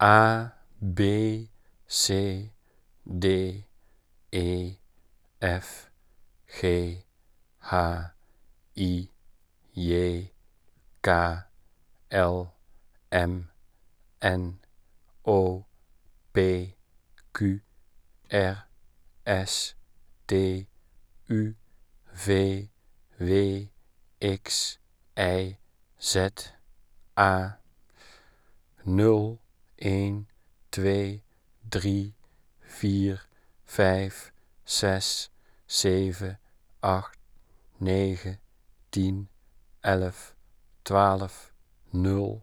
A, B, C, D, E, F, G, H, I, J, K, L, M, N, O, P, Q, R, S, T, U, V, W, X, Y, Z, A, 0, 1, 2, 3, 4, 5, 6, 7, 8, 9, 10, 11, 12, 0.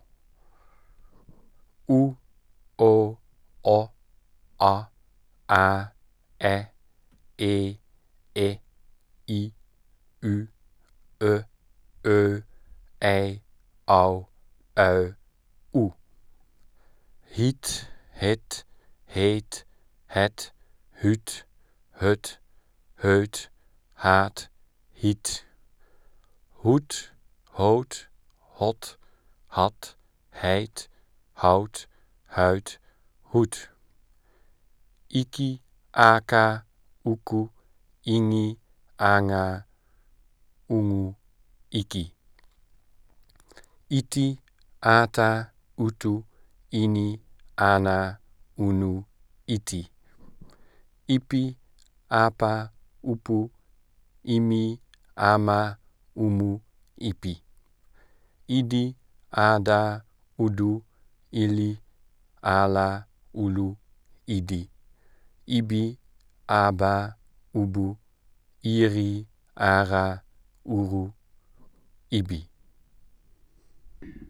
U, O, O, A, E, I, U, Ö, I, O, U. Hiet, het, heet, het, huut, hut, heut, haat, hiet. Hoed, hoot, hot, had, heid, hout, huid, hoed. Iki, aka, uku, ingi, anga, ungu, iki. Iti, ata, utu, ini, ana, unu, iti. Ipi, apa, upu, imi, ama, umu, ipi. Idi, ada, udu, ili, ala, ulu, idi. Ibi, aba, ubu, iri, ara, uru, ibi.